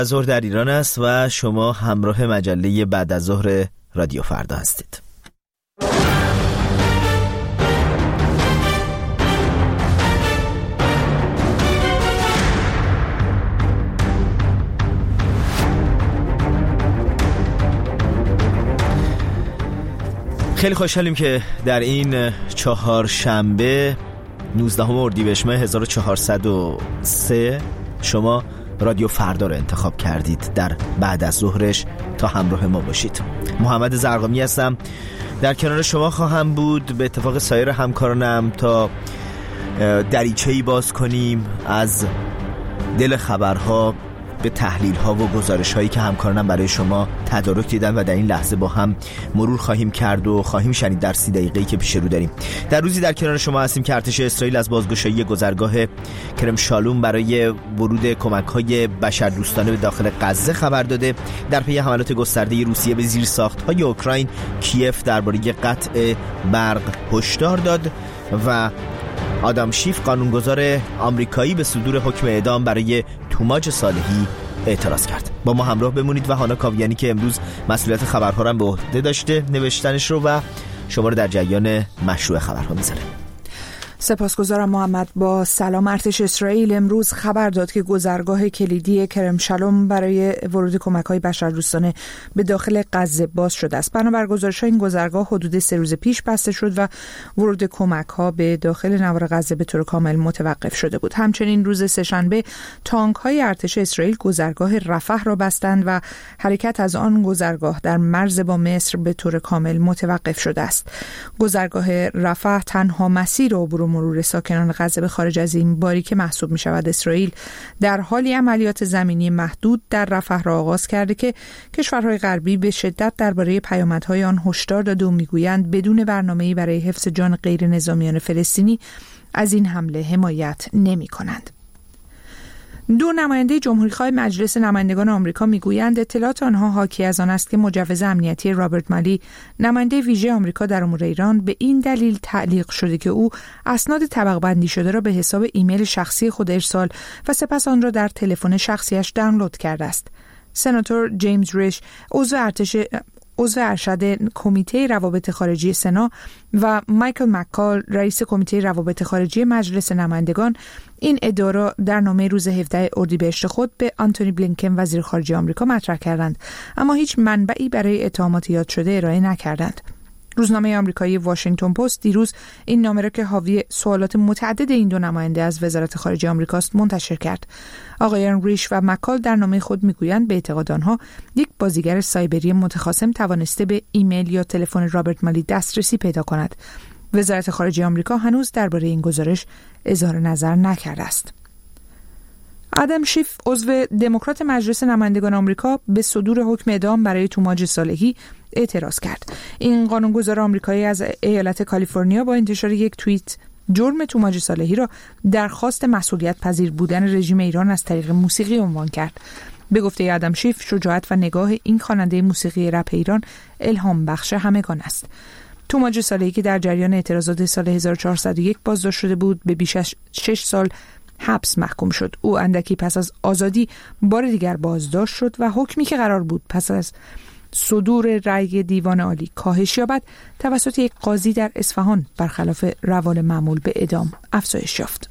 ظهر در ایران است و شما همراه مجله بعد از ظهر رادیو فردا هستید. خیلی خوشحالیم که در این چهارشنبه 19 اردیبهشت ماه 1403 شما رادیو فردا رو انتخاب کردید در بعد از ظهرش تا همراه ما باشید. محمد زرقامی هستم، در کنار شما خواهم بود به اتفاق سایر همکارانم تا دریچه‌ای باز کنیم از دل خبرها به تحلیل‌ها و گزارش‌هایی که همکارانم برای شما تدارک دیدن و در این لحظه با هم مرور خواهیم کرد و خواهیم شنید در 30 دقیقه‌ای که پیش رو داریم. در روزی در کنار شما هستیم که ارتش اسرائیل از بازگشایی گذرگاه کرم شالوم برای ورود کمک‌های بشردوستانه به داخل غزه خبر داده. در پی حملات گسترده روسیه به زیرساخت‌های اوکراین، کیف درباره قطع برق هشدار داد و آدم شیف قانونگذار آمریکایی به صدور حکم اعدام برای توماج صالحی اعتراض کرد. با ما همراه بمونید و هانا کاویانی که امروز مسئولیت خبرها را به عهده داشته نوشتنش رو و شما رو در جریان مشروع خبرها میذاره. سپاسگزارم محمد. با سلام. ارتش اسرائیل امروز خبر داد که گذرگاه کلیدی کرم شالوم برای ورود کمک‌های بشردوستانه به داخل غزه باز شده است. بنابر گزارش‌ها این گذرگاه حدود 3 روز پیش بسته شد و ورود کمک‌ها به داخل نوار غزه به طور کامل متوقف شده بود. همچنین روز سه‌شنبه تانک‌های ارتش اسرائیل گذرگاه رفح را بستند و حرکت از آن گذرگاه در مرز با مصر به طور کامل متوقف شده است. گذرگاه رفح تنها مسیر عبور مرور ساکنان غزه به خارج از این باریکه محسوب می شود. اسرائیل در حالی عملیات زمینی محدود در رفح را آغاز کرده که کشورهای غربی به شدت درباره پیامدهای آن هشدار داده و میگویند بدون برنامه‌ای برای حفظ جان غیر نظامیان فلسطینی از این حمله حمایت نمی کنند. 2 نماینده جمهوری‌خواه مجلس نمایندگان آمریکا میگویند اطلاعات آنها حاکی از آن است که مجوز امنیتی رابرت مالی، نماینده ویژه آمریکا در امور ایران، به این دلیل تعلیق شده که او اسناد طبقه بندی شده را به حساب ایمیل شخصی خود ارسال و سپس آن را در تلفن شخصیش دانلود کرده است. سناتور جیمز ریش، عضو ارشد کمیته روابط خارجی سنا، و مایکل مکال، رئیس کمیته روابط خارجی مجلس نمایندگان، این ادعا را در نامه روز 17 اردیبهشت خود به آنتونی بلینکن وزیر خارجه آمریکا مطرح کردند، اما هیچ منبعی برای اتهامات یاد شده ارائه نکردند. روزنامه آمریکایی واشنگتن پست دیروز این نامه را که حاوی سوالات متعدد این 2 نماینده از وزارت خارجه آمریکاست منتشر کرد. آقایان ریش و مکال در نامه خود میگویند به اعتقاد آنها یک بازیگر سایبری متخاصم توانسته به ایمیل یا تلفن رابرت مالی دسترسی پیدا کند. وزارت خارجه آمریکا هنوز درباره این گزارش اظهار نظر نکرده است. آدم شیف، عضو دموکرات مجلس نمایندگان آمریکا، به صدور حکم اعدام برای توماج صالحی اعتراض کرد. این قانونگذار آمریکایی از ایالت کالیفرنیا با انتشار یک توییت جرم توماج صالحی را درخواست مسئولیت پذیر بودن رژیم ایران از طریق موسیقی عنوان کرد. به گفته آدم شیف، شجاعت و نگاه این خواننده موسیقی رپ ایران الهام بخش همگان است. توماج صالحی که در جریان اعتراضات سال 1401 بازداشت شده بود، به بیش از 6 سال حبس محکوم شد. او اندکی پس از آزادی بار دیگر بازداشت شد و حکمی که قرار بود پس از صدور رأی دیوان عالی کاهش یابد توسط یک قاضی در اصفهان برخلاف روال معمول به اعدام افزایش یافت.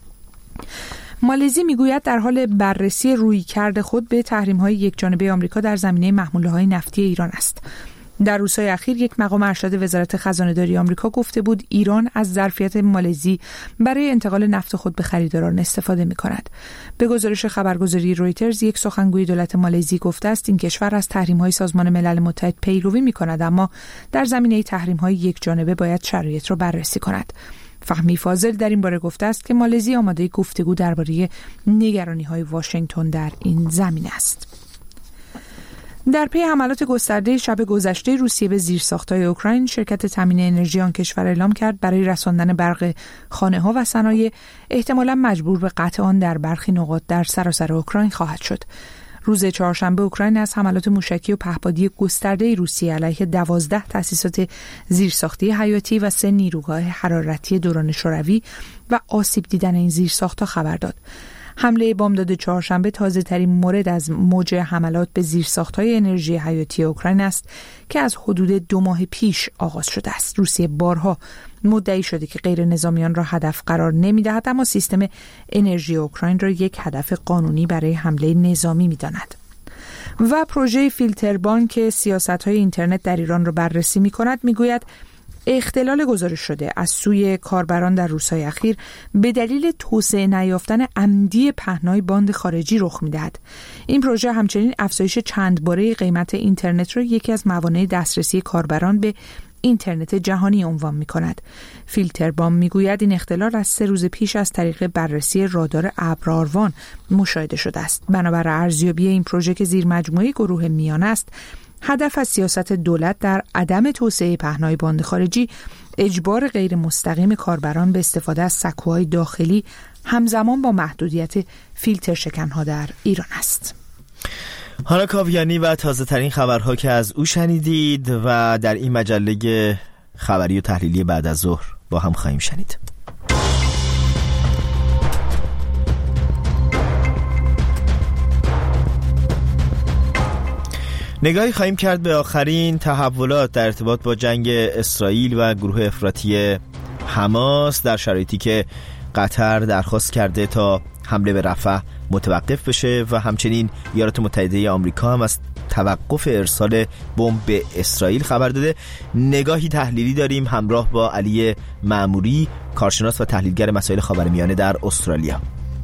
مالزی میگوید در حال بررسی رویکرد خود به تحریم‌های یکجانبه آمریکا در زمینه محموله‌های نفتی ایران است. در روزهای اخیر یک مقام ارشد وزارت خزانه‌داری آمریکا گفته بود ایران از ظرفیت مالزی برای انتقال نفت خود به خریداران استفاده می‌کند. به گزارش خبرگزاری رویترز، یک سخنگوی دولت مالزی گفته است این کشور از تحریم‌های سازمان ملل متحد پیروی می‌کند، اما در زمینه تحریم‌های یکجانبه باید شرایط را بررسی کند. فهمی فاضل در این باره گفته است که مالزی آماده گفتگو درباره نگرانی‌های واشنگتن در این زمینه است. در پی حملات گسترده شب گذشته روسیه به زیرساخت‌های اوکراین، شرکت تامین انرژی آن کشور اعلام کرد برای رساندن برق خانه‌ها و صنایع احتمالاً مجبور به قطع آن در برخی نقاط در سراسر اوکراین خواهد شد. روز چهارشنبه اوکراین از حملات موشکی و پهپادی گسترده روسیه علیه 12 تأسیسات زیرساختی حیاتی و 3 نیروگاه حرارتی دوران شوروی و آسیب دیدن این زیرساخت‌ها خبر داد. حمله بامداد چهارشنبه تازه‌ترین مورد از موج حملات به زیرساخت‌های انرژی حیاتی اوکراین است که از حدود 2 ماه پیش آغاز شده است. روسیه بارها مدعی شده که غیر نظامیان را هدف قرار نمی‌دهد، اما سیستم انرژی اوکراین را یک هدف قانونی برای حمله نظامی می‌داند. و پروژه فیلتربان که سیاست‌های اینترنت در ایران را بررسی می‌کند می‌گوید اختلال گزارش شده از سوی کاربران در روزهای اخیر به دلیل توسعه نیافتن عمدی پهنای باند خارجی رخ می‌دهد. این پروژه همچنین افزایش چند باره قیمت اینترنت را یکی از موانع دسترسی کاربران به اینترنت جهانی عنوان می‌کند. فیلتربام می‌گوید این اختلال از 3 روز پیش از طریق بررسی رادار ابراروان مشاهده شده است. بنابر ارزیابی این پروژه که زیر مجموعه گروه میانه است، هدف از سیاست دولت در عدم توسعه پهنای باند خارجی اجبار غیر مستقیم کاربران به استفاده از سکوهای داخلی همزمان با محدودیت فیلتر شکنها در ایران است. هانا کاویانی و تازه ترین خبرها که از او شنیدید و در این مجله خبری و تحلیلی بعد از ظهر با هم خواهیم شنید. نگاهی خواهیم کرد به آخرین تحولات در ارتباط با جنگ اسرائیل و گروه افراطی حماس در شرایطی که قطر درخواست کرده تا حمله به رفح متوقف بشه و همچنین ایالات متحده آمریکا هم از توقف ارسال بمب به اسرائیل خبر داده. نگاهی تحلیلی داریم همراه با علی معموری، کارشناس و تحلیلگر مسائل خاورمیانه در استرالیا.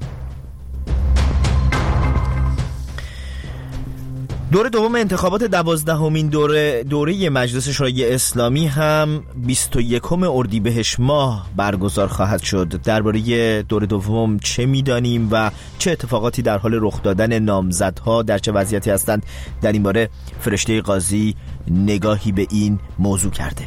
دوره دوم انتخابات 12مین دوره مجلس شورای اسلامی هم 21 اردیبهشت ماه برگزار خواهد شد. درباره دوره دوم چه می‌دانیم و چه اتفاقاتی در حال رخ دادن نامزدها در چه وضعیتی هستند، در این باره فرشته قاضی نگاهی به این موضوع کرده.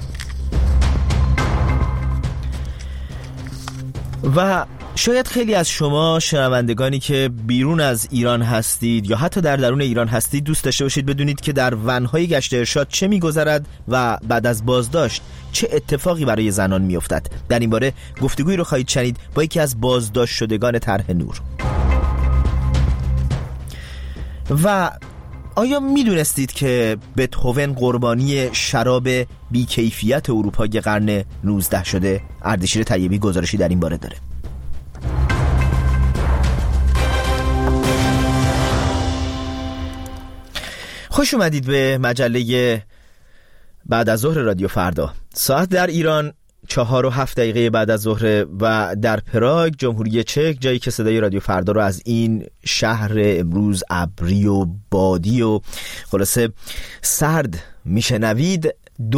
و شاید خیلی از شما شنوندگانی که بیرون از ایران هستید یا حتی در درون ایران هستید دوست داشته باشید بدونید که در ونهای گشت ارشاد چه می‌گذرد و بعد از بازداشت چه اتفاقی برای زنان می‌افتد. در این باره گفتگویی رو خواهید شنید با یکی از بازداشت شدگان طرح نور. و آیا می‌دونستید که بتهوون قربانی شراب بی‌کیفیت اروپای قرن 19 شده؟ اردشیر طیبی گزارشی در این باره داره. خوش اومدید به مجله بعد از ظهر رادیو فردا. ساعت در ایران 4:07 بعد از ظهر و در پراگ جمهوری چک، جایی که صدای رادیو فردا رو از این شهر امروز ابری و بادی و خلاصه سرد میشنوید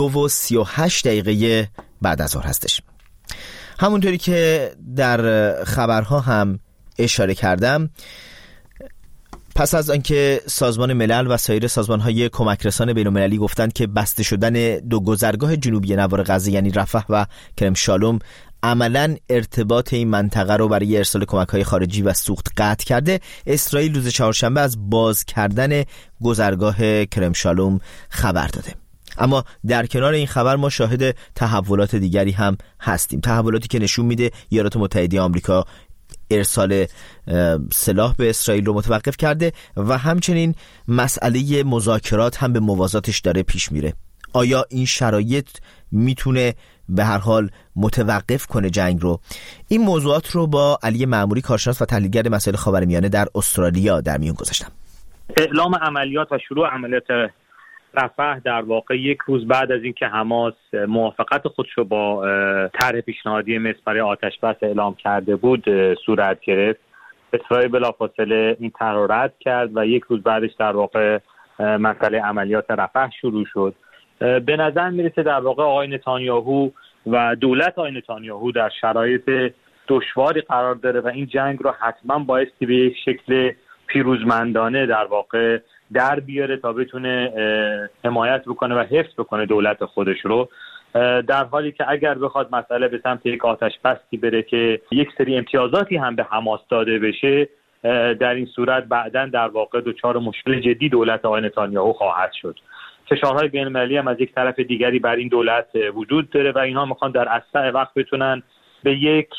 2:38 بعد از ظهر هستش. همونطوری که در خبرها هم اشاره کردم، پس از آنکه سازمان ملل و سایر سازمان‌های کمکرسان بین‌المللی گفتند که بسته شدن 2 گذرگاه جنوبی نوار غزه یعنی رفح و کرم شالوم عملاً ارتباط این منطقه رو برای ارسال کمک‌های خارجی و سوخت قطع کرده، اسرائیل روز چهارشنبه از باز کردن گذرگاه کرم شالوم خبر داده. اما در کنار این خبر ما شاهد تحولات دیگری هم هستیم، تحولاتی که نشون میده ایالات متحده آمریکا ارسال سلاح به اسرائیل رو متوقف کرده و همچنین مسئله مذاکرات هم به موازاتش داره پیش میره. آیا این شرایط میتونه به هر حال متوقف کنه جنگ رو؟ این موضوعات رو با علی معموری، کارشناس و تحلیلگر مسائل خاورمیانه در استرالیا در میون گذاشتم. اعلام عملیات و شروع عملیات رفح در واقع 1 روز بعد از اینکه حماس موافقت خودش رو با طرح پیشنهادی مصر برای آتش‌بس اعلام کرده بود صورت گرفت، اسرائیل بلافاصله این طرح رو رد کرد و 1 روز بعدش در واقع مسئله عملیات رفح شروع شد. به نظر میرسه در واقع آقای نتانیاهو و دولت آقای نتانیاهو در شرایط دشواری قرار داره و این جنگ رو حتما بایستی به یک شکل پیروزمندانه در واقع در بیاره تا بتونه حمایت بکنه و حفظ بکنه دولت خودش رو، در حالی که اگر بخواد مسئله به سمت یک آتش بستی بره که یک سری امتیازاتی هم به حماس داده بشه، در این صورت بعداً در واقع دچار مشکل جدی دولت آقای نتانیاهو خواهد شد. فشارهای بین‌المللی هم از یک طرف دیگری بر این دولت وجود داره و اینها میخوان در اسرع وقت بتونن به یک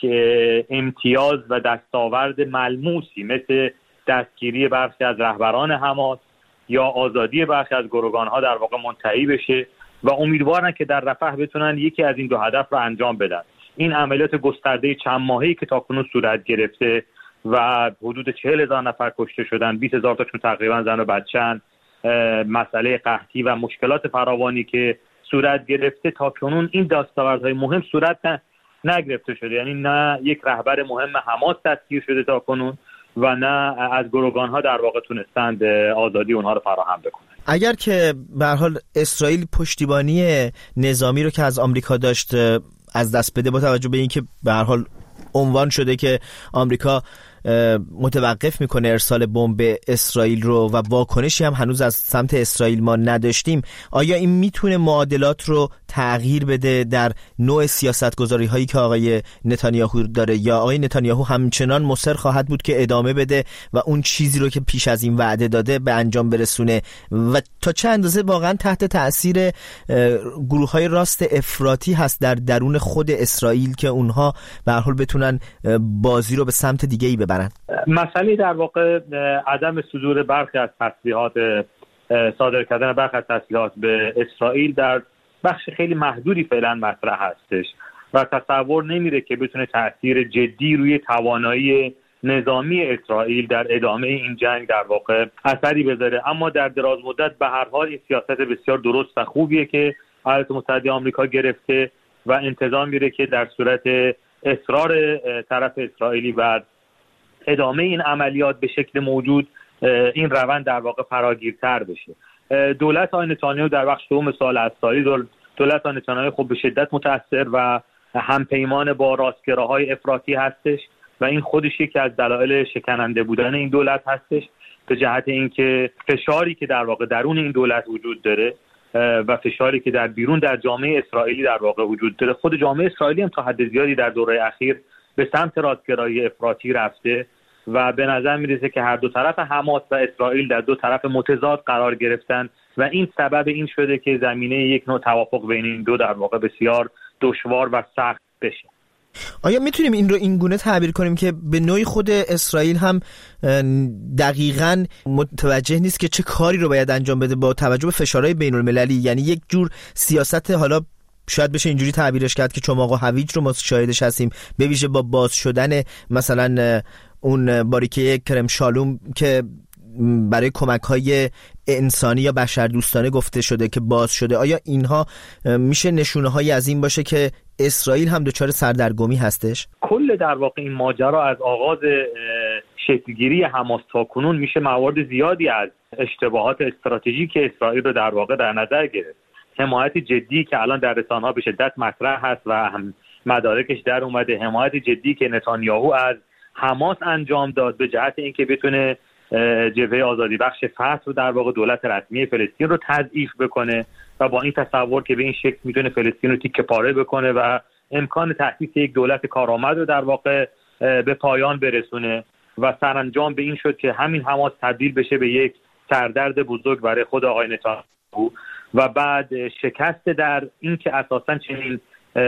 امتیاز و دستاورد ملموسی مثل دستگیری برخی از رهبران حماس یا آزادی برخی از گروگانها در واقع منتهی بشه و امیدوارن که در رفح بتونن یکی از این دو هدف رو انجام بدن. این عملیات گسترده چند ماهه‌ای که تاکنون صورت گرفته و حدود 40,000 نفر کشته شدن، 20,000 تاشون تقریبا زن و بچه‌ن، مسئله قحطی و مشکلات فراوانی که صورت گرفته، تاکنون این دستاوردهای مهم صورت نگرفته شده. یعنی نه یک رهبر مهم حماس دستگیر شده تاکنون و نه از گروگان‌ها در واقع تونستند آزادی اونها رو فراهم بکنن. اگر که به هر حال اسرائیل پشتیبانی نظامی رو که از آمریکا داشت از دست بده، با توجه به اینکه به هر حال عنوان شده که آمریکا متوقف میکنه ارسال بمب اسرائیل رو و واکنشی هم هنوز از سمت اسرائیل ما نداشتیم، آیا این میتونه معادلات رو تغییر بده در نوع سیاستگذاری هایی که آقای نتانیاهو داره، یا آقای نتانیاهو همچنان مصر خواهد بود که ادامه بده و اون چیزی رو که پیش از این وعده داده به انجام برسونه و تا چه اندازه واقعا تحت تأثیر گروه های راست افراطی هست در درون خود اسرائیل که اونها به هر حال بتونن بازی رو به سمت دیگه‌ای ببرن؟ مسئله در واقع عدم صدور برخی از تسلیحات، صادر کردن برخی از تسلیحات به اسرائیل در بخش خیلی محدودی فعلا مطرح هستش و تصور نمیره که بتونه تأثیر جدی روی توانایی نظامی اسرائیل در ادامه این جنگ در واقع اثری بذاره. اما در دراز مدت به هر حال این سیاست بسیار درست و خوبیه که ایالات متحده آمریکا گرفته و انتظام میره که در صورت اصرار طرف اسرائیلی و ادامه این عملیات به شکل موجود این روند در واقع فراگیرتر بشه. دولت آقای نتانیاهو در بخش دوم سال اسرائیل، دولت آقای نتانیاهو خب به شدت متأثر و همپیمان با راستگراهای افراطی هستش و این خودش یکی از دلایل شکننده بودن این دولت هستش، به جهت اینکه فشاری که در واقع درون این دولت وجود داره و فشاری که در بیرون در جامعه اسرائیلی در واقع وجود داره، خود جامعه اسرائیلی هم تا حد زیادی در دوره اخیر به سمت راستگرایی افراطی رفته و به نظر میرسه که هر دو طرف حماس و اسرائیل در دو طرف متضاد قرار گرفتن و این سبب این شده که زمینه یک نوع توافق بین این دو در واقع بسیار دشوار و سخت بشه. آیا میتونیم این رو این گونه تعبیر کنیم که به نوعی خود اسرائیل هم دقیقاً متوجه نیست که چه کاری رو باید انجام بده با توجه به فشارهای بین المللی؟ یعنی یک جور سیاست، حالا شاید بشه اینجوری تعبیرش کرد که چماق و هویج رو ما شاهدش هستیم، به ویژه با باز شدن مثلا اون باریکه کرم شالوم که برای کمک‌های انسانی یا بشردوستانه گفته شده که باز شده. آیا اینها میشه نشونه‌هایی از این باشه که اسرائیل هم دچار سردرگمی هستش؟ کل در واقع این ماجرا از آغاز شکلگیری حماس تا کنون میشه موارد زیادی از اشتباهات استراتژیک اسرائیل رو در واقع در نظر گرفت. حمایت جدی که الان در رسانه‌ها به شدت مطرح هست و هم مدارکش در اومده، حمایت جدی که نتانیاهو از حماس انجام داد به جهت اینکه بتونه جبهه آزادی بخش فتح رو در واقع دولت رسمی فلسطین رو تضعیف بکنه و با این تصور که به این شکل میتونه فلسطین رو تیکه پاره بکنه و امکان تأسیس یک دولت کارآمد رو در واقع به پایان برسونه و سرانجام به این شد که همین حماس تبدیل بشه به یک سردرد بزرگ برای خود آقای نتانیاهو و بعد شکست در این که اساساً چنین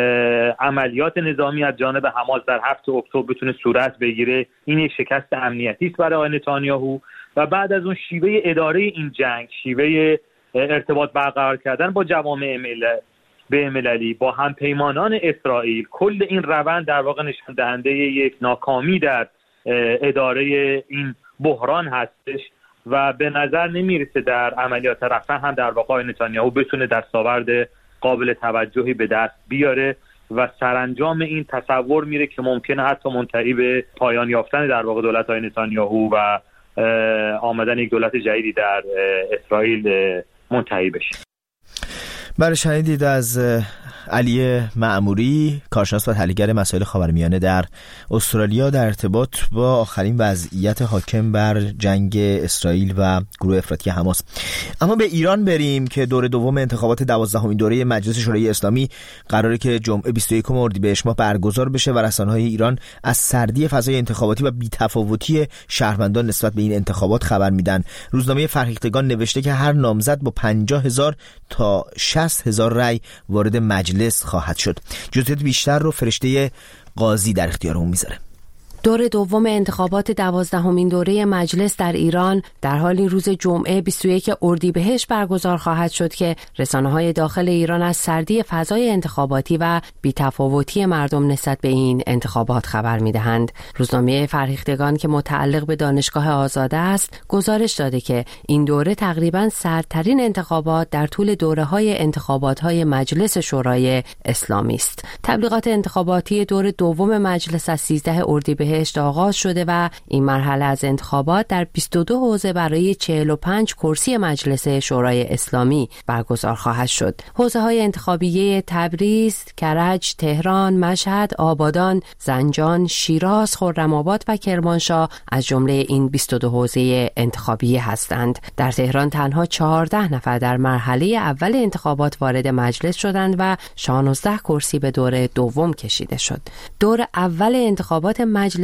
عملیات نظامی از جانب حماس در 7 اکتبر بتونه صورت بگیره. این یک شکست امنیتی است برای آقای نتانیاهو و بعد از اون شیوه اداره این جنگ، شیوه ارتباط برقرار کردن با جوامع بین‌المللی، با همپیمانان اسرائیل، کل این روند در واقع نشان دهنده یک ناکامی در اداره این بحران هستش و به نظر نمیرسه در عملیات رفح هم در واقع آقای نتانیاهو بتونه دستاورد قابل توجهی به دست بیاره و سرانجام این تصور میره که ممکنه حتی منتهی به پایان یافتن در واقع دولت های نتانیاهو و آمدن یک دولت جدیدی در اسرائیل منتهی بشه. بله، شنیدید از علی معموری، کارشناس و تحلیلگر مسائل خاورمیانه در استرالیا در ارتباط با آخرین وضعیت حاکم بر جنگ اسرائیل و گروه افراطی حماس. اما به ایران بریم که دور دوم انتخابات 12مین دوره مجلس شورای اسلامی قراره که جمعه 21 اردیبهشت ماه برگزار بشه و رسانه‌های ایران از سردی فضای انتخاباتی و بی‌تفاوتی شهروندان نسبت به این انتخابات خبر میدن. روزنامه فرهیختگان نوشته که هر نامزد با 50,000 تا 60,000 رأی وارد مجلس خواهد شد. جزئیات بیشتر رو فرشته قاضی در اختیارمون میذاره. دور دوم انتخابات 12مین دوره مجلس در ایران در حال روز جمعه 21 اردیبهشت برگزار خواهد شد که رسانه‌های داخل ایران از سردی فضای انتخاباتی و بی‌تفاوتی مردم نسبت به این انتخابات خبر می‌دهند. روزنامه فرهیختگان که متعلق به دانشگاه آزاده است، گزارش داده که این دوره تقریباً سردترین انتخابات در طول دوره‌های انتخابات‌های مجلس شورای اسلامی است. تبلیغات انتخاباتی دور دوم مجلس از 13 اردیبهشت آغاز شده و این مرحله از انتخابات در 22 حوزه برای 45 کرسی مجلس شورای اسلامی برگزار خواهد شد. حوزه‌های انتخابیه تبریز، کرج، تهران، مشهد، آبادان، زنجان، شیراز، خرم‌آباد و کرمانشاه از جمله این 22 حوزه انتخابیه هستند. در تهران تنها 14 نفر در مرحله اول انتخابات وارد مجلس شدند و 16 کرسی به دور دوم کشیده شد. دور اول انتخابات مجلس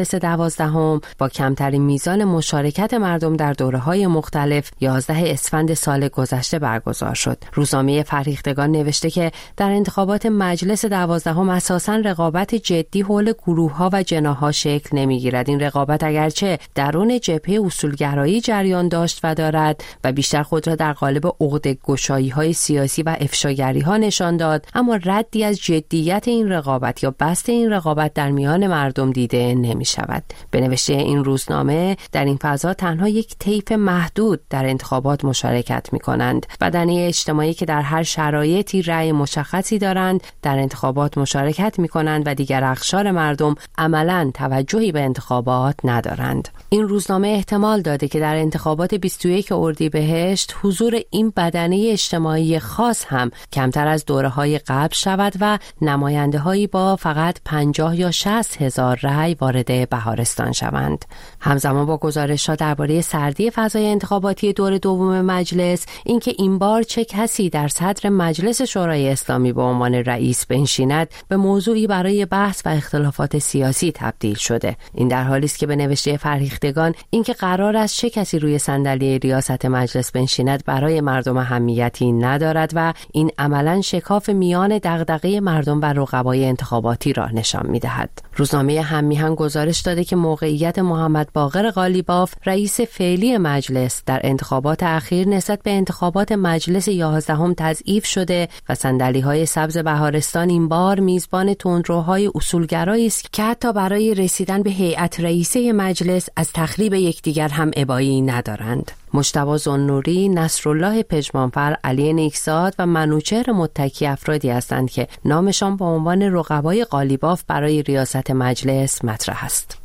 12 با کمترین میزان مشارکت مردم در دوره‌های مختلف 11 اسفند سال گذشته برگزار شد. روزنامه فرهیختگان نوشته که در انتخابات مجلس 12 اساساً رقابت جدی حول گروه‌ها و جناح‌ها شکل نمی‌گیرد. این رقابت اگرچه درون جبهه اصولگرایی جریان داشت و دارد و بیشتر خود را در قالب عقده‌گشایی‌های سیاسی و افشاگری‌ها نشان داد، اما ردی از جدیت این رقابت یا بست این رقابت در میان مردم دیده نمی‌شود. به نوشته این روزنامه در این فضا تنها یک طیف محدود در انتخابات مشارکت می‌کنند. بدنه اجتماعی که در هر شرایطی رأی مشخصی دارند در انتخابات مشارکت می‌کنند و دیگر اقشار مردم عملاً توجهی به انتخابات ندارند. این روزنامه احتمال داده که در انتخابات 21 اردیبهشت حضور این بدنه اجتماعی خاص هم کمتر از دوره‌های قبل شود و نماینده‌هایی با فقط 50 یا 60 هزار رأی وارد بهارستان شوند. همزمان با گزارش‌ها درباره سردی فضای انتخاباتی دور دوم مجلس، اینکه این بار چه کسی در صدر مجلس شورای اسلامی به عنوان رئیس بنشیند به موضوعی برای بحث و اختلافات سیاسی تبدیل شده. این در حالی است که به نوشته فرهیختگان اینکه قرار است چه کسی روی صندلی ریاست مجلس بنشیند برای مردم اهمیتی ندارد و این عملاً شکاف میان دغدغه مردم و رقبای انتخاباتی را نشان می‌دهد. روزنامه هم‌میهن گزارش داده که موقعیت محمد باقر قالیباف رئیس فعلی مجلس در انتخابات اخیر نسبت به انتخابات مجلس 11 تضعیف شده و صندلی‌های سبز بهارستان این بار میزبان تندروهای اصولگرایی است که حتی برای رسیدن به هیئت رئیسه مجلس از تخریب یکدیگر هم ابایی ندارند. مجتبی ذوالنوری، نصرالله پژمانفر، علی نیکزاد و منوچهر متکی افرادی هستند که نامشان به عنوان رقبای قالیباف برای ریاست مجلس مطرح است.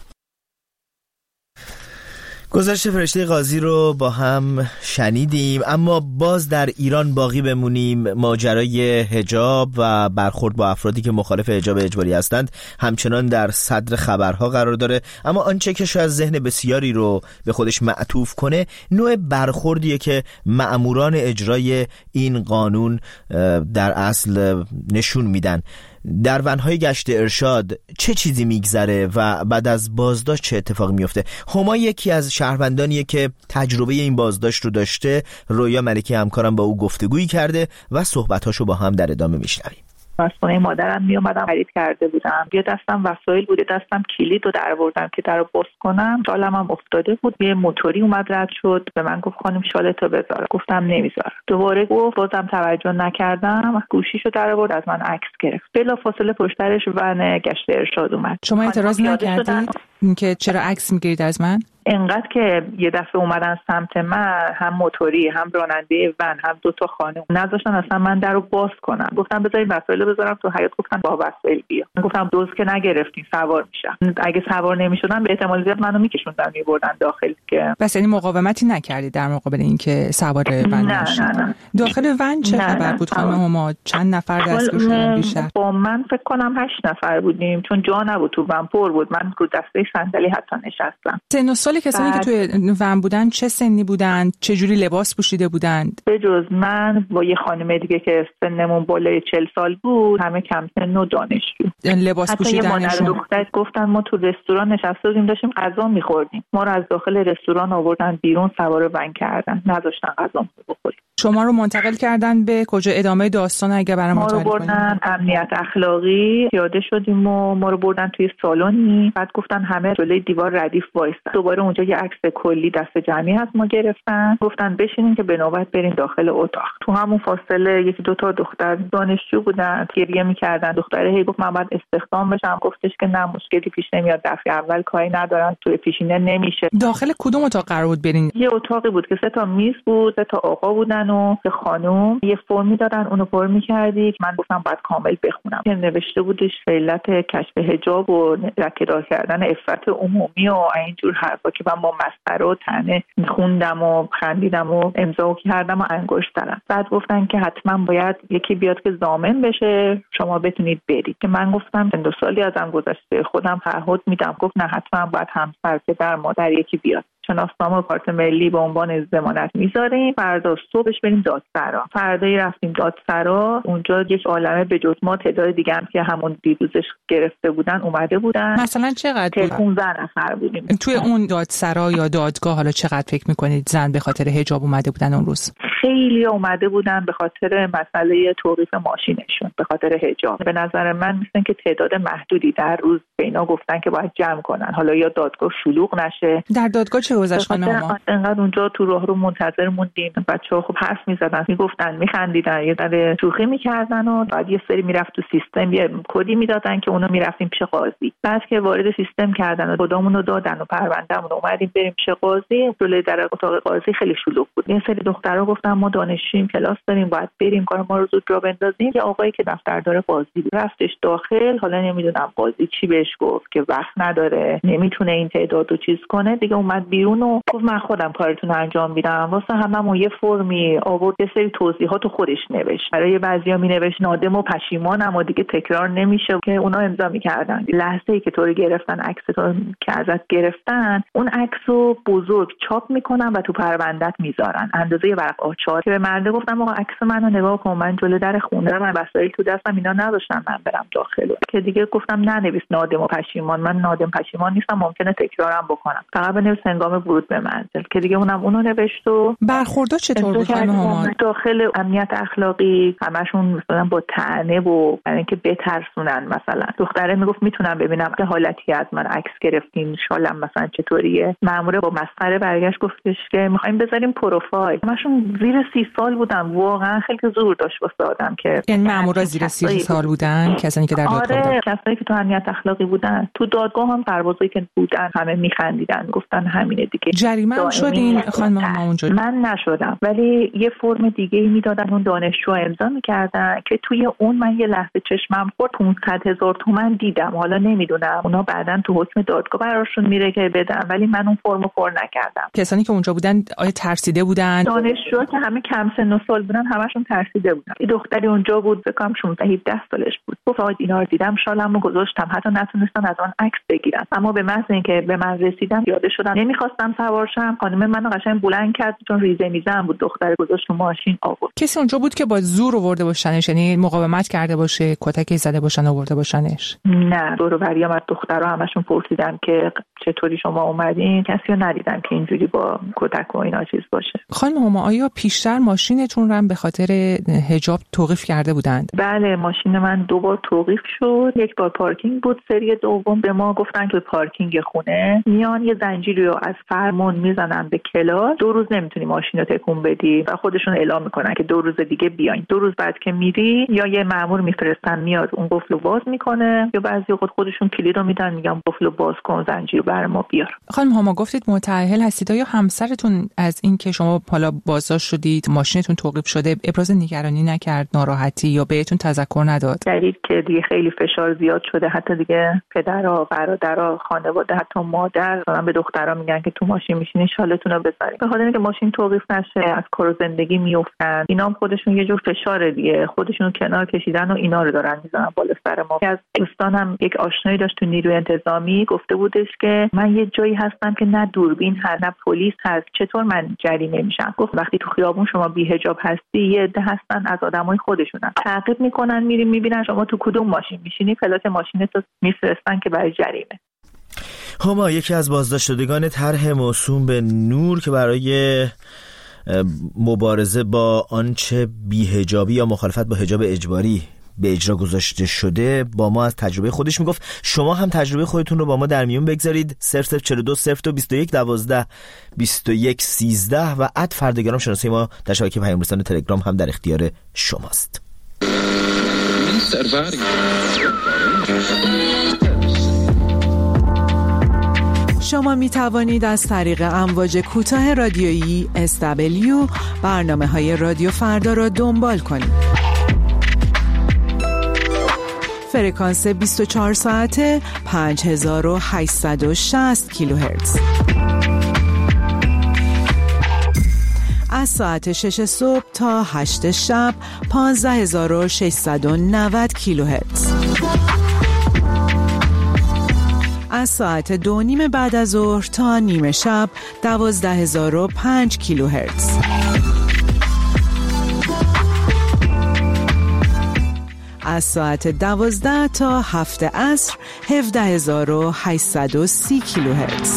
گزارش فرشته قاضی رو با هم شنیدیم، اما باز در ایران باقی بمونیم. ماجرای حجاب و برخورد با افرادی که مخالف حجاب اجباری هستند همچنان در صدر خبرها قرار داره، اما آنچه که شاید ذهن بسیاری رو به خودش معطوف کنه نوع برخوردیه که مأموران اجرای این قانون در اصل نشون میدن. در ونهای گشت ارشاد چه چیزی میگذره و بعد از بازداشت چه اتفاقی میفته؟ هما یکی از شهروندانیه که تجربه این بازداشت رو داشته. رویا ملکی همکارم با او گفتگویی کرده و صحبتاشو با هم در ادامه میشنویم. از خونه مادرم می اومدم خرید کرده بودم، یه دستم وسایل بود، یه دستم کلید رو درآوردم که درو باز کنم. شالم هم افتاده بود، یه موتوری اومد رد شد، به من گفت خانم شالتو بذار. گفتم نمیذارم. دوباره گفت، بازم توجه نکردم، گوشیشو درآورد از من عکس گرفت. بلافاصله پشترش ون گشت ارشاد اومد. شما اعتراض نکردید اینکه چرا عکس میگیرید از من؟ انقدر که یه دفعه اومدن سمت من، هم موتوری هم راننده ون هم 2 تا خانم، نذاشتن اصلا من درو باز کنم. گفتم بذارید وسایل بذارم تو حیاط. گفتن با وسایل بیا. گفتم دوز که نگرفتین، سوار میشم. اگه سوار نمیشدن به احتمال زیاد منو میکشوندن میبردن داخل. که بس یعنی مقاومتی نکردید در مقابل اینکه سوار ون نشید؟ نه. داخل ون چه خبر بود خانم هما؟ چند نفر دستگیر شدن بیشتر؟ با من فکر کنم 8 نفر بودیم، چون جا نبود تو ون، پر بود. من رو دسته صندلی حتی نشستم. سن کسانی که توی ون بودن چه سنی بودن؟ چه جوری لباس پوشیده بودند؟ به جز من با یه خانم دیگه که سنمون بالای 40 سال بود، همه کم سن و دانشجو. لباس پوشیدنشون گفتن ما تو رستوران نشسته بودیم داشتیم غذا می‌خوردیم، ما رو از داخل رستوران آوردن بیرون، سوار ون کردن، نذاشتن غذا بخوریم. شما رو منتقل کردن به کجا؟ ادامه داستان اگه برام تعریف کنید. ما رو بردن امنیت اخلاقی، پیاده شدیم و ما رو بردن توی سالونی. بعد گفتن همه جلوی دیوار ردیف وایسن. دوباره اونجا یه عکس کلی دست جمعی از ما گرفتن، گفتن بشینین که به نوبت برین داخل اتاق. تو همون فاصله یکی دو تا دختر دانشجو بودن، گریه می‌کردن. دختره هی گفت من باید استخدام بشم. گفتش که نه، مشکلی پیش نمیاد، دفعه اول کاری ندارن، توی پیشینه نمیشه. داخل کدوم اتاق قرار بود برین؟ یه اتاقی بود که 3 تا میز بود، 3 تا آقا بودن و 3 خانم. یه فرمی دادن، اونو پر می‌کردی. من گفتم باید کامل بخونم که نوشته بودش علت کشف حجاب و لکه‌دار کردن عفت عمومی و اینجور حرفا که من با مسخره و طعنه خوندم و خندیدم و امضا کردم و انگشت زدم. بعد گفتن که حتما باید یکی بیاد که ضامن بشه شما بتونید برید. که من گفتم 2 سالی ازم گذشته، خودم تعهد میدم. گفت نه، حتما باید همسر، پدر، مادر یکی بیاد. شناسنامه و کارت ملی به عنوان ضمانت میذاریم. فردا صبحش بریم دادسرا. فردایی رفتیم دادسرا. اونجا یک عالمه به جز ما تعداد دیگه هم که همون دیروزش گرفته بودن اومده بودن. مثلا چقدر بود؟ 15 نفر بودیم. توی اون دادسرا یا دادگاه حالا چقدر فکر میکنید زن به خاطر حجاب اومده بودن اون روز؟ خیلی اومده بودن به خاطر مسئله توقیف ماشینشون، به خاطر حجاب. به نظر من مثلا که تعداد محدودی در روز به اینا گفتن که باید جمع کنن، حالا یا دادگاه شلوغ نشه. در دادگاه چه گذشت خانم ما؟ انقدر اونجا تو راهرو منتظر موندیم. بچه‌ها خب حرف می‌زدن، میگفتن، میخندیدن، یه ذره شوخی می‌کردن و بعد یه سری میرفت تو سیستم، یه کدی میدادن که اونو میرفتیم پیش قاضی. بعد که وارد سیستم کردن و کدامون رو دادن و پروندهمون اومدیم بریم پیش قاضی. جلوی در اتاق قاضی خیلی شلوغ بود. یه سری دخترها گفتن ما دانشجوییم، کلاس داریم، باید بریم، کار ما رو زود راه بندازیم. یه آقایی که دفتردار قاضی بود رفتش داخل. حالا نمیدونم قاضی چی بهش گفت که وقت نداره، نمیتونه این تعدادو چیز کنه. دیگه اومد بیرون و گفت من خودم کارتون رو انجام میدم. واسه هممون یه فرمی آورد، یه سری توضیحاتو خودش نوشت. برای بعضیا مینوشت نادم و پشیمانم و دیگه تکرار نمیشه که اونا امضا میکردن. لحظه‌ای که تو رو گرفتن، عکستو که ازت گرفتن، اون عکسو بزرگ چاپ میکنن و تو پروندهت میذارن اندازه ورق آچار. که به مرده گفتم آقا عکس منو نگاه کن، من جلوی در خونه من وسایل تو دستم اینا نداشتم من برم داخل. که دیگه گفتم ننویس نادم و پشیمان، من نادم پشیمان نیستم، ممکنه تکرارم بکنم، فقط بنویس هنگام ورود به منزل. که دیگه اونو نوشت. و برخوردها چطور بود خانم هما؟ داخل امنیت اخلاقی همشون مثلا با طعنه و برای اینکه بترسونن. مثلا دختره میگفت میتونم ببینم که حالتی از من عکس گرفتین، شالم مثلا چطوریه. ماموره با مسخره برگشت گفتش که میخوایم بذاریم پروفایل. همشون زیر 30 سال بودن. واقعا خیلی زور داشت واسه آدم که این مامورا زیر 30 سال بودن، کسانی که در دادگاه بودن. آره، کسایی که تو امنیت اخلاقی بودن. تو دادگاه هم سربازایی که بودن همه میخندیدن، گفتن همینه دیگه. جریمه هم شدین خانم هما اونجوری؟ من نشدم، ولی یه فرم دیگه میدادن اون دانشجو امضا میکردن که توی اون من یه لحظه چشمم خورد 500,000 تومان دیدم. حالا نمیدونم اونا بعدن تو حکم دادگاه براشون میره که بدن، ولی من اون فرمو پر نکردم. کسانی که اونجا بودن آیا ترسیده بودن؟ دانشجو که همه کم سن و سال بودن همشون ترسیده بودن. یه دختری اونجا بود بکنم 16-17 سالش بود. گفت آقا اینا رو دیدم شالمو گذاشتم، حتی نتونستم از آن عکس بگیرم. اما به محض اینکه به من رسیدم پیاده شدم، نمیخواستم سوار شم. خانم منو قشنگ بلند کرد چون ریزه میزم بود. دختر گذاشت تو ماشین آورد. کسی اونجا بود که با زور آورده باشنش، یعنی مقاومت کرده باشه، کتکی زده باشن آورده باشنش؟ نه، دور و بریام از دخترها همشون پرسیدم که چطوری شما اومدین. کسی رو ندیدم که اینجوری با کتک و اینا چیز باشه. خانم هما آیا پیشتر ماشینتون رو به خاطر حجاب توقیف کرده بودند؟ بله، ماشین من 2 بار توقیف شد. یک بار پارکینگ بود، سری دوم به ما گفتن که پارکینگ خونه میان یه زنجیری رو از فرمون میزنن به کلاس. 2 روز نمیتونی ماشین رو تکون بدی و خودشون اعلام میکنن که 2 روز دیگه بیاین. 2 روز بعد که میری یا یه مأمور میفرستن میاد اون قفل رو باز میکنه، یا بعضی وقت خودشون کلید رو میدن میگن قفل رو باز کن، زنجیر رو برای ما بیار. خانم هما گفتید متأهل هستید، یا همسرتون از این که شما حالا بازداشت شدید ماشینتون توقیف شده ابراز نگرانی نکرد، ناراحتی، یا بهتون تذکر نداد؟ دلیل که دیگه خیلی فشار زیاد شده، حتی دیگه پدرها، برادرها، خانواده، حتی مادر مثلا به دخترها میگن که تو ماشین میشینین شالتون رو بذارید، به خاطر اینکه ماشین توقیف نشه از کار زندگی میافتن. اینا هم خودشون یه جور فشار دیگه، خودشون کنار کشیدن و اینا رو دارن میذارن بالا سر ما. از دوستانم یک آشنایی داشت تو نیروی انتظامی، گفته بودش که من یه جایی هستم که نه دوربین هست نه پلیس هست، چطور من جریمه میشم؟ گفت وقتی تو خیابون شما بی حجاب هستی یه عده هستن از آدمای خودشونن تعقیب میکنن، میریم میبینن شما تو کدوم ماشین میشینی، پلاک ماشینتو میفرستن که برای جریمه. هما یکی از بازداشت شدگان طرح موسوم به نور که برای مبارزه با آنچه بی‌حجابی یا مخالفت با حجاب اجباری به اجرا گذاشته شده با ما از تجربه خودش میگفت. شما هم تجربه خودتون رو با ما در میون بگذارید. 0042 02 21 12 21 13 و @فردگرام شناسه ما در شبکه پیام رسان تلگرام هم در اختیار شماست. شما می توانید از طریق امواج کوتاه رادیویی SW برنامه‌های رادیو فردا را دنبال کنید. فرکانس 24 ساعته 5860 کیلوهرتز. از ساعت 6 صبح تا 8 شب 15690 کیلوهرتز. از ساعت 2:30 بعد از ظهر تا نیمه شب 12005 کیلوهرتز. از ساعت 12 تا 7 عصر 17830 کیلوهرتز.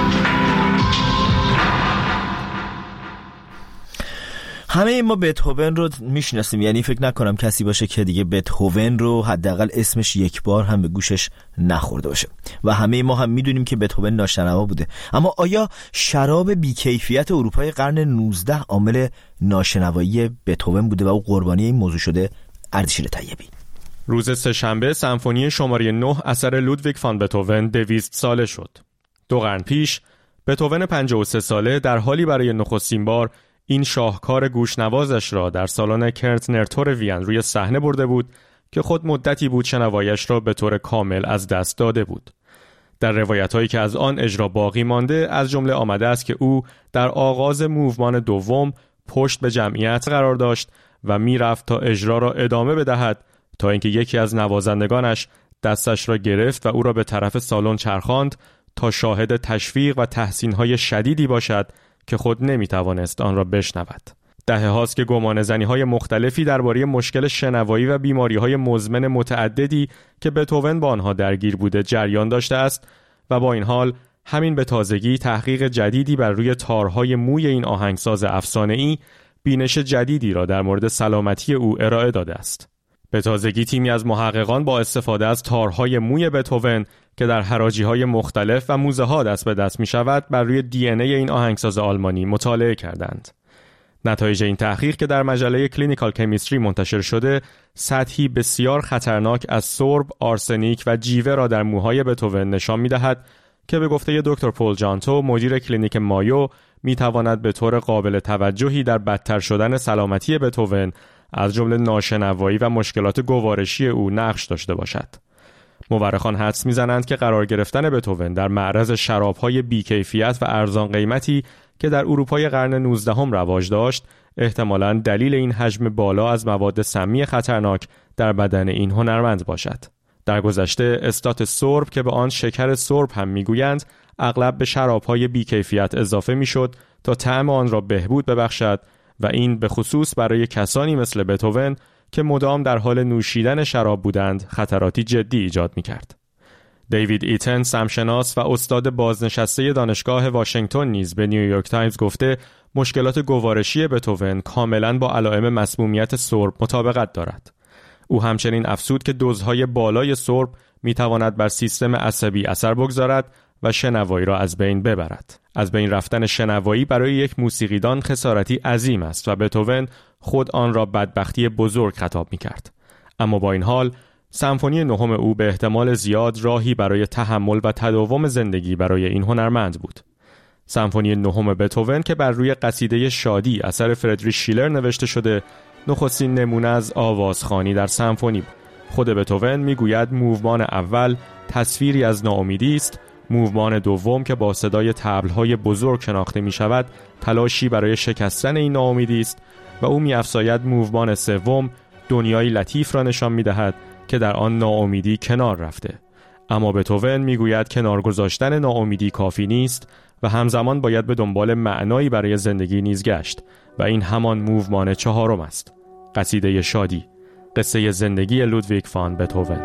همه ما بتهوون رو میشناسیم، یعنی فکر نکنم کسی باشه که دیگه بتهوون رو حداقل اسمش یک بار هم به گوشش نخورده باشه و همه ما هم میدونیم که بتهوون ناشنوا بوده. اما آیا شراب بیکیفیت اروپای قرن 19 عامل ناشنوایی بتهوون بوده و او قربانی این موضوع شده؟ اردشیر طیبی. روز سه‌شنبه سمفونی شماره 9 اثر لودویگ فان بتهوون 200 ساله شد. 2 قرن پیش بتهوون 53 ساله در حالی برای نخستین بار این شاهکار گوشنوازش را در سالن کنسرتور وین روی صحنه برده بود که خود مدتی بود شنوایش را به طور کامل از دست داده بود. در روایت‌هایی که از آن اجرا باقی مانده از جمله آمده است که او در آغاز موومان دوم پشت به جمعیت قرار داشت و میرفت تا اجرا را ادامه بدهد تا اینکه یکی از نوازندگانش دستش را گرفت و او را به طرف سالن چرخاند تا شاهد تشویق و تحسین‌های شدیدی باشد که خود نمیتوانست آن را بشنود. دهه‌هاست که گمانه‌زنی‌های مختلفی درباره مشکل شنوایی و بیماری‌های مزمن متعددی که بتهوون با آنها درگیر بوده جریان داشته است و با این حال همین به تازگی تحقیق جدیدی بر روی تارهای موی این آهنگساز افسانه‌ای بینش جدیدی را در مورد سلامتی او ارائه داده است. به تازگی تیمی از محققان با استفاده از تارهای موی بتهوون که در حراجی‌های مختلف و موزه‌ها دست به دست می‌شود بر روی دی ان ای این آهنگساز آلمانی مطالعه کردند. نتایج این تحقیق که در مجله کلینیکال کمیستری منتشر شده، سطحی بسیار خطرناک از سرب، آرسنیک و جیوه را در موهای بتهوون نشان می‌دهد که به گفته دکتر پول جانتو، مدیر کلینیک مایو، می‌تواند به طور قابل توجهی در بدتر شدن سلامتی بتهوون از جمله ناشنوایی و مشکلات گوارشی او نقش داشته باشد. مورخان حدس می‌زنند که قرار گرفتن بتهوون در معرض شراب‌های بی‌کیفیت و ارزان قیمتی که در اروپای قرن 19 رواج داشت، احتمالاً دلیل این حجم بالا از مواد سمی خطرناک در بدن این هنرمند باشد. در گذشته استات سرب که به آن شکر سرب هم می‌گویند، اغلب به شراب‌های بی‌کیفیت اضافه می‌شد تا طعم آن را بهبود ببخشد و این به خصوص برای کسانی مثل بتهوون که مدام در حال نوشیدن شراب بودند خطراتی جدی ایجاد می‌کرد. دیوید ایتن، سمشناس و استاد بازنشسته دانشگاه واشنگتن نیز به نیویورک تایمز گفته مشکلات گوارشی بتهوون کاملاً با علائم مسمومیت سرب مطابقت دارد. او همچنین افزود که دوزهای بالای سرب می‌تواند بر سیستم عصبی اثر بگذارد و شنوایی را از بین ببرد. از بین رفتن شنوایی برای یک موسیقیدان خسارتی عظیم است و بتهوون خود آن را بدبختی بزرگ خطاب می‌کرد. اما با این حال سمفونی نهم او به احتمال زیاد راهی برای تحمل و تداوم زندگی برای این هنرمند بود. سمفونی نهم بتهوون که بر روی قصیده شادی اثر فردریش شیلر نوشته شده، نخستین نمونه از آوازخوانی در سمفونی بود. خود بتهوون میگوید موومان اول تصویری از ناامیدی است، موومان دوم که با صدای طبل‌های بزرگ شناخته می‌شود تلاشی برای شکستن این ناامیدی است و او می‌افزاید موومان سوم دنیای لطیف را نشان می‌دهد که در آن ناامیدی کنار رفته. اما بتهوون میگوید کنار گذاشتن ناامیدی کافی نیست و همزمان باید به دنبال معنایی برای زندگی نیز گشت و این همان موومان چهارم است. قصیده شادی، قصه زندگی لودویگ فان بتهوون.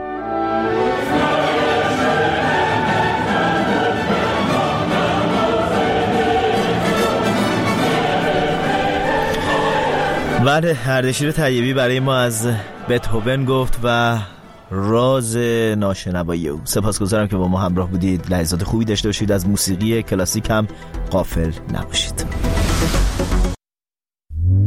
بله، اردشیر طیبی برای ما از بتهوون گفت و راز ناشنوایی او. سپاسگزارم که با ما همراه بودید. لحظات خوبی داشته باشید. از موسیقی کلاسیک هم غافل نباشید.